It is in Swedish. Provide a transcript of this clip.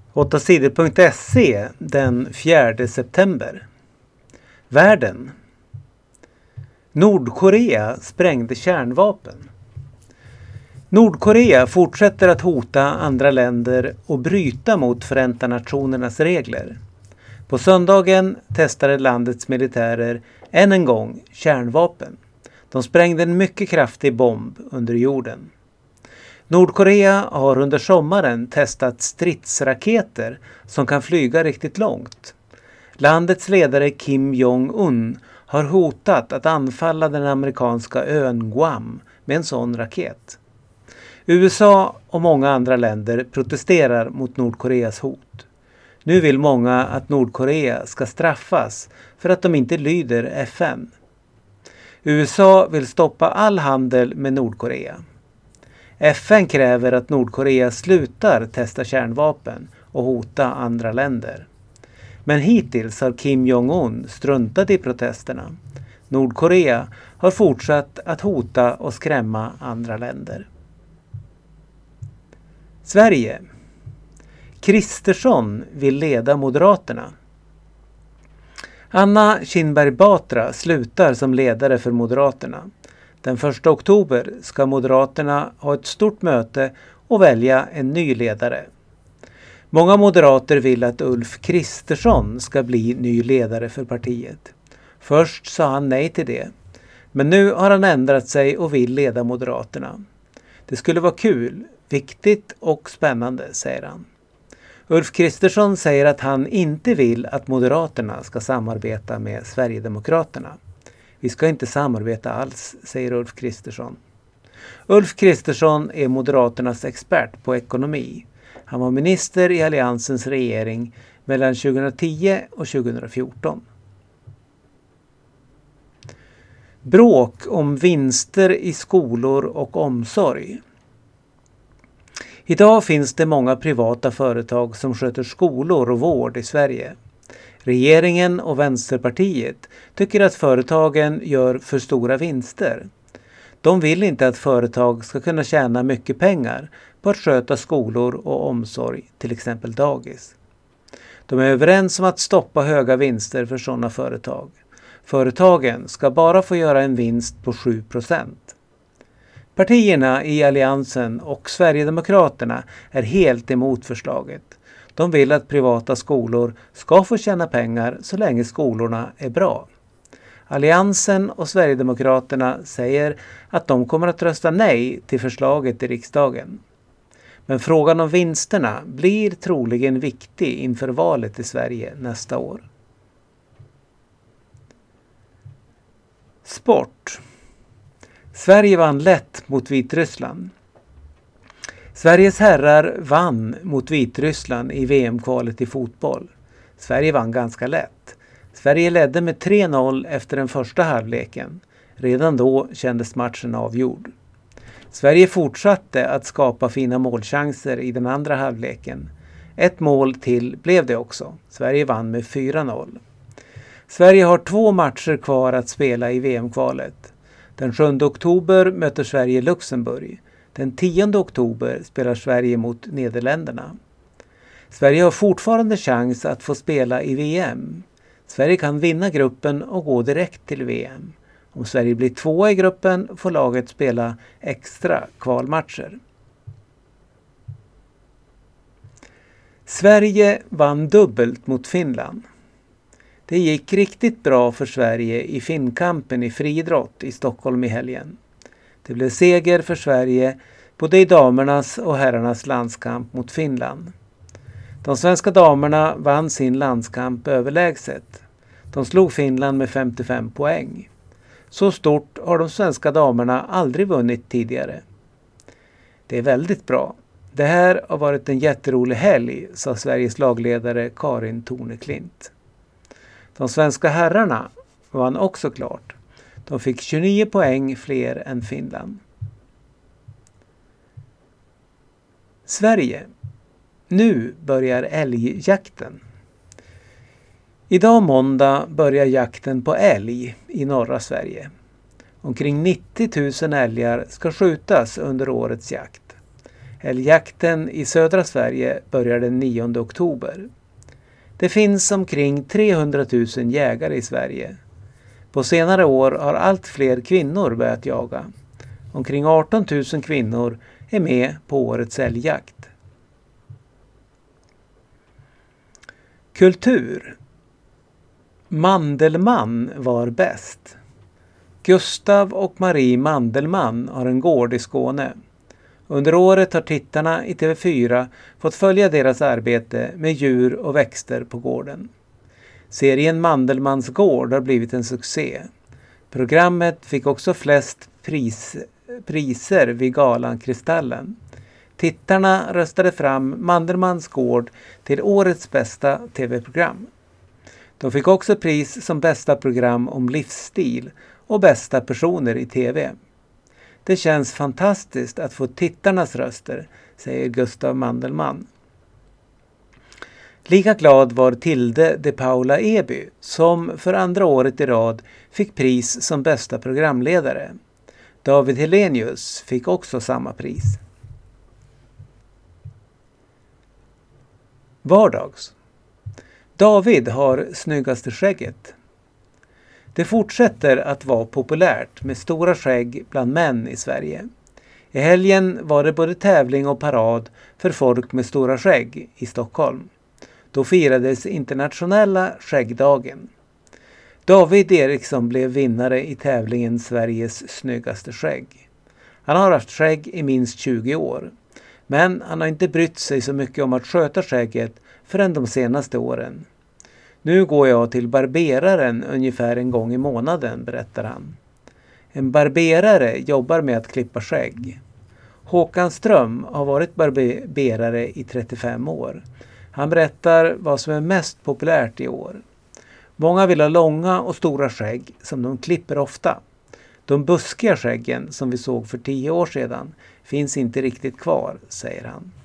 8sidor.se den 4 september. Världen. Nordkorea sprängde kärnvapen. Nordkorea fortsätter att hota andra länder och bryta mot Förenta Nationernas regler. På söndagen testade landets militärer än en gång kärnvapen. De sprängde en mycket kraftig bomb under jorden. Nordkorea har under sommaren testat stridsraketer som kan flyga riktigt långt. Landets ledare Kim Jong-un har hotat att anfalla den amerikanska ön Guam med en sån raket. USA och många andra länder protesterar mot Nordkoreas hot. Nu vill många att Nordkorea ska straffas för att de inte lyder FN. USA vill stoppa all handel med Nordkorea. FN kräver att Nordkorea slutar testa kärnvapen och hota andra länder. Men hittills har Kim Jong-un struntat i protesterna. Nordkorea har fortsatt att hota och skrämma andra länder. Sverige. Kristersson vill leda Moderaterna. Anna Kinberg Batra slutar som ledare för Moderaterna. Den 1 oktober ska Moderaterna ha ett stort möte och välja en ny ledare. Många moderater vill att Ulf Kristersson ska bli ny ledare för partiet. Först sa han nej till det, men nu har han ändrat sig och vill leda Moderaterna. Det skulle vara kul, viktigt och spännande, säger han. Ulf Kristersson säger att han inte vill att Moderaterna ska samarbeta med Sverigedemokraterna. Vi ska inte samarbeta alls, säger Ulf Kristersson. Ulf Kristersson är Moderaternas expert på ekonomi. Han var minister i Alliansens regering mellan 2010 och 2014. Bråk om vinster i skolor och omsorg. Idag finns det många privata företag som sköter skolor och vård i Sverige. Regeringen och Vänsterpartiet tycker att företagen gör för stora vinster. De vill inte att företag ska kunna tjäna mycket pengar på att sköta skolor och omsorg, till exempel dagis. De är överens om att stoppa höga vinster för sådana företag. Företagen ska bara få göra en vinst på 7%. Partierna i Alliansen och Sverigedemokraterna är helt emot förslaget. De vill att privata skolor ska få tjäna pengar så länge skolorna är bra. Alliansen och Sverigedemokraterna säger att de kommer att rösta nej till förslaget i riksdagen. Men frågan om vinsterna blir troligen viktig inför valet i Sverige nästa år. Sport. Sverige vann lätt mot Vitryssland. Sveriges herrar vann mot Vitryssland i VM-kvalet i fotboll. Sverige vann ganska lätt. Sverige ledde med 3-0 efter den första halvleken. Redan då kändes matchen avgjord. Sverige fortsatte att skapa fina målchanser i den andra halvleken. Ett mål till blev det också. Sverige vann med 4-0. Sverige har 2 matcher kvar att spela i VM-kvalet. Den 7 oktober möter Sverige Luxemburg. Den 10 oktober spelar Sverige mot Nederländerna. Sverige har fortfarande chans att få spela i VM. Sverige kan vinna gruppen och gå direkt till VM. Om Sverige blir 2 i gruppen får laget spela extra kvalmatcher. Sverige vann dubbelt mot Finland. Det gick riktigt bra för Sverige i Finnkampen i friidrott i Stockholm i helgen. Det blev seger för Sverige både i damernas och herrarnas landskamp mot Finland. De svenska damerna vann sin landskamp överlägset. De slog Finland med 55 poäng. Så stort har de svenska damerna aldrig vunnit tidigare. Det är väldigt bra. Det här har varit en jätterolig helg, sa Sveriges lagledare Karin Torneklint. De svenska herrarna vann också klart. De fick 29 poäng fler än Finland. Sverige. Nu börjar älgjakten. Idag måndag börjar jakten på älg i norra Sverige. Omkring 90 000 älgar ska skjutas under årets jakt. Älgjakten i södra Sverige börjar den 9 oktober. Det finns omkring 300 000 jägare i Sverige. På senare år har allt fler kvinnor börjat jaga. Omkring 18 000 kvinnor är med på årets älgjakt. Kultur. Mandelmann var bäst. Gustav och Marie Mandelmann har en gård i Skåne. Under året har tittarna i TV4 fått följa deras arbete med djur och växter på gården. Serien Mandelmanns gård har blivit en succé. Programmet fick också flest priser vid galan Kristallen. Tittarna röstade fram Mandelmanns gård till årets bästa tv-program. De fick också pris som bästa program om livsstil och bästa personer i tv. Det känns fantastiskt att få tittarnas röster, säger Gustav Mandelmann. Lika glad var Tilde de Paula Eby som för andra året i rad fick pris som bästa programledare. David Hellenius fick också samma pris. Vardags. David har snyggaste skägget. Det fortsätter att vara populärt med stora skägg bland män i Sverige. I helgen var det både tävling och parad för folk med stora skägg i Stockholm. Då firades internationella skäggdagen. David Eriksson blev vinnare i tävlingen Sveriges snyggaste skägg. Han har haft skägg i minst 20 år. Men han har inte brytt sig så mycket om att sköta skägget förrän de senaste åren. Nu går jag till barberaren ungefär en gång i månaden, berättar han. En barberare jobbar med att klippa skägg. Håkan Ström har varit barberare i 35 år. Han berättar vad som är mest populärt i år. Många vill ha långa och stora skägg som de klipper ofta. De buskiga skäggen som vi såg för 10 år sedan finns inte riktigt kvar, säger han.